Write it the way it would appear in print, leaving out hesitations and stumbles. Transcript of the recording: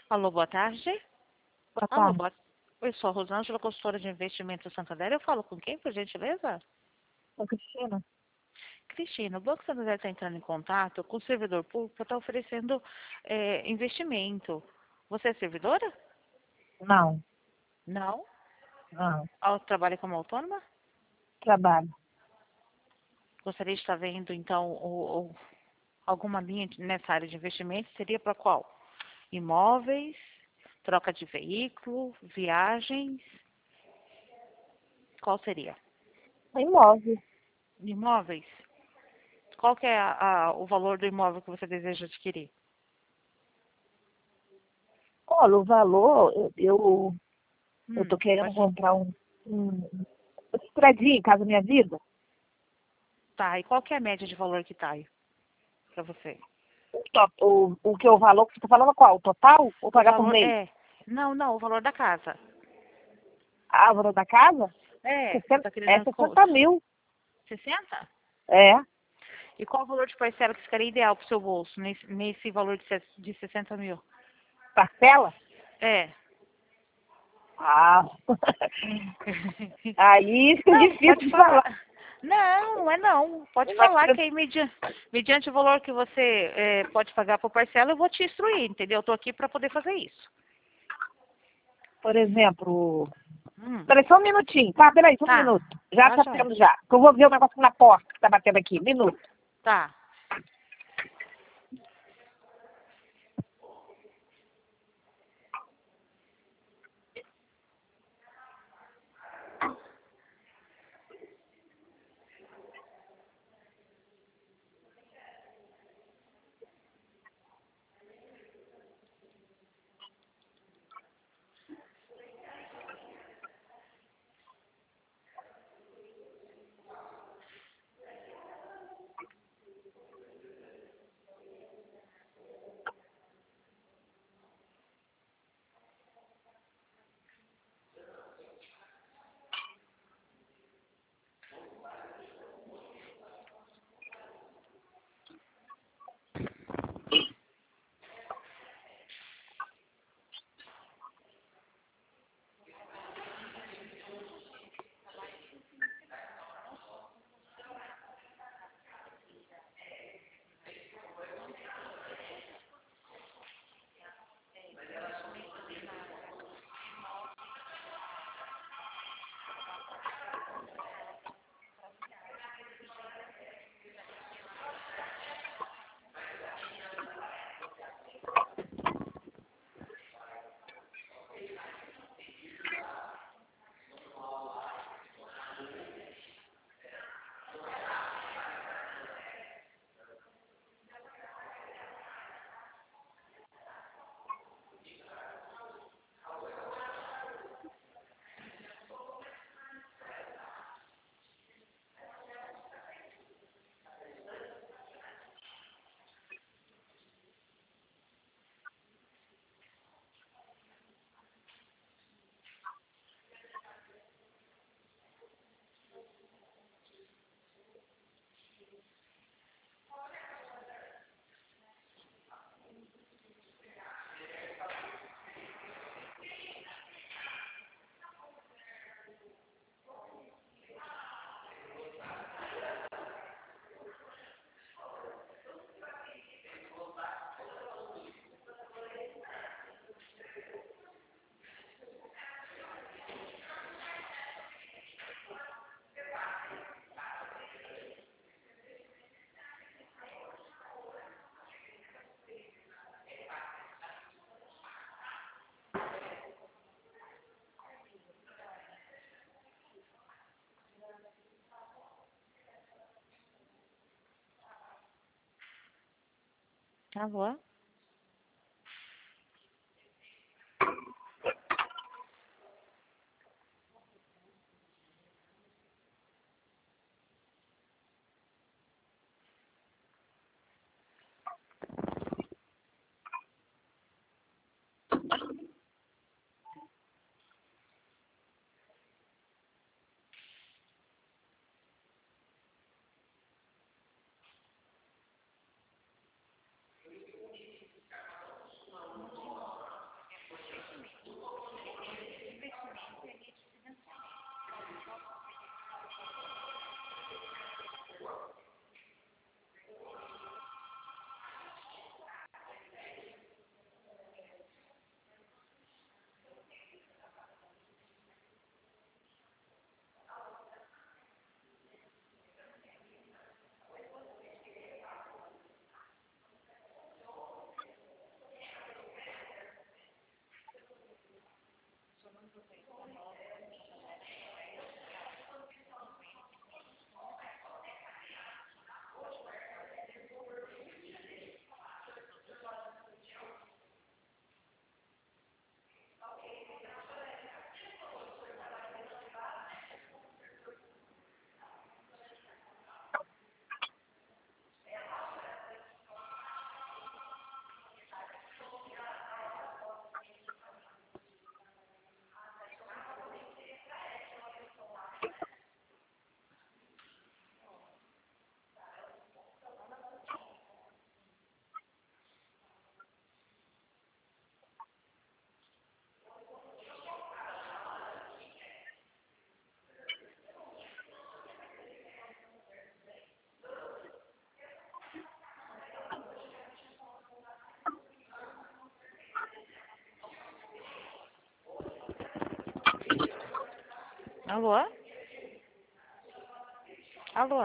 Alô, boa tarde. Boa Alô, tarde. Eu sou a Rosângela, consultora de investimentos Santander. Eu falo com quem, por gentileza? Sou Cristina? Cristina, o Banco Santander está entrando em contato com o servidor público para estar oferecendo investimento. Você é servidora? Não, Não. não. Trabalha como autônoma? Trabalho. Gostaria de estar vendo, então, alguma linha nessa área de investimento. Seria para qual? Imóveis, troca de veículo, viagens? Qual seria? Imóvel. Imóveis? Qual que é o valor do imóvel que você deseja adquirir? Olha, o valor, eu tô querendo Pode. comprar um prédio em Casa Minha Vida. Tá, e qual que é a média de valor que tá aí pra você? O que é o valor que você tá falando qual? O total? Ou O pagar por valor mês? é. Não, não, o valor da casa. Ah, o valor da casa? Você tá É querendo 60 mil. 60? É. E qual o valor de parcela que ficaria ideal pro seu bolso nesse valor de 60 mil? Parcela? É. Ah. Aí fica Não, difícil pode de falar. falar. Não, não é não. Pode Mas, falar que aí, mediante o valor que você pode pagar por parcela, eu vou te instruir, entendeu? Eu tô aqui para poder fazer isso. por exemplo, Hum, peraí, só um minutinho, tá? Peraí, só um tá. minuto. Já Tá, tá joia. tendo já. Que eu vou ver o negócio na porta que tá batendo aqui. Minuto. Tá. Alô? Alô? Alô?